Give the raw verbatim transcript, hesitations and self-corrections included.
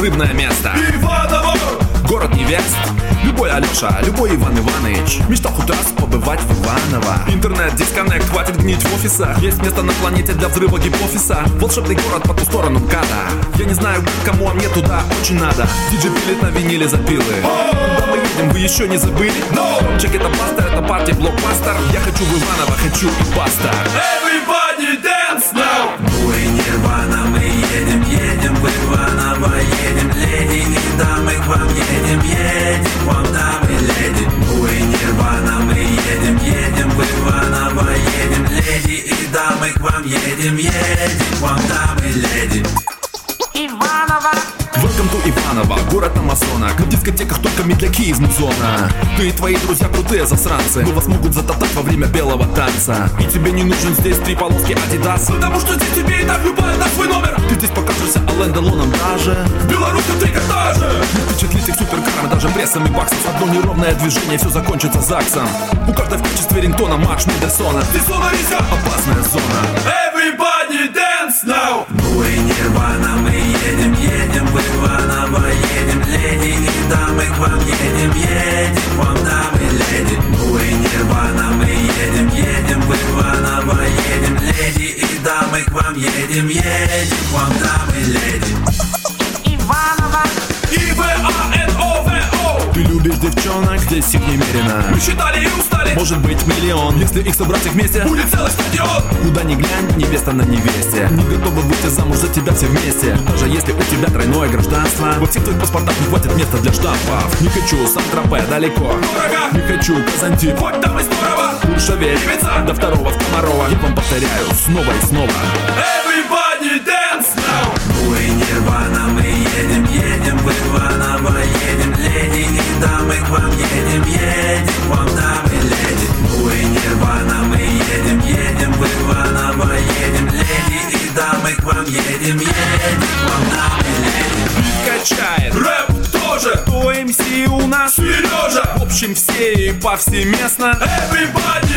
безрыбное место. Иваново! Город невест. Любой Алеша, любой Иван Иваныч мечтал хоть раз побывать в Иваново. Интернет-дисконнект, хватит гнить в офисах. Есть место на планете для взрыва гипофиза. Волшебный город по ту сторону МКАДа. Я не знаю кому, а мне туда очень надо. Диджей пилит на виниле запилы. Куда мы едем, вы еще не забыли? No! Чек это бастер, это партия блокбастер. Я хочу в Иваново, хочу и баста. Everybody dance now! Ой, Нирвана, мы едем, едем в Иваново, едем, леди и дамы, к вам едем, едем, к вам дамы, леди. Ой, Нирвана, мы едем, едем в Иваново, едем, леди и дамы, к вам едем, едем, к вам дамы, леди. Иваново. Welcome to Иваново, город амазонок. В дискотеках только медляки из музона. Ты и твои друзья крутые засранцы, но вас могут затоптать во время белого танца. И тебе не нужен здесь три полоски Adidas, Потому что здесь тебе и так любая на свой номер. ты здесь покажешься Ален Делоном даже. В белорусском трикотаже. Не впечатлить их суперкаром, даже прессом и баксов. Одно неровное движение, все закончится ЗАГСом. У каждой в качестве рингтона марш Мендельсона. Здесь словно нельзя. Опасная зона. Everybody dance now! Ой, Нирвана, мы едем, едем в Иваново, едем, леди и дамы, к вам едем, едем, к вам дамы, леди. Ой, Нирвана, мы едем, едем в Иваново, едем, леди и дамы, к вам едем, едем, к вам дамы, леди. Иваново. И В А Н О В О. Ты любишь девчонок, здесь их немерено. Мы считали и устали. Может быть миллион, если их собрать их вместе. Будет целый стадион. Куда ни глянь, невеста на невесте. Не готова выйти замуж за тебя все вместе. Даже если у тебя тройное гражданство, во всех твоих паспортах не хватит места для штампов. Не хочу Сан-Тропе далеко, Дорого. не хочу Казантип, Хоть там и здорово. Куршавель, Ибица. до второго в Комарова. Я вам повторяю снова и снова. Everybody dance now! Ой, Нирвана, мы едем, едем в Иваново, едем, леди и дамы, к вам едем, едем, к вам дамы, леди. Ой, Нирвана, мы едем, едем в Иваново, едем, леди и дамы, к вам едем, едем, к вам дамы, леди. Качает Рэп тоже. кто эм си у нас? Сережа. В общем все и повсеместно. Everybody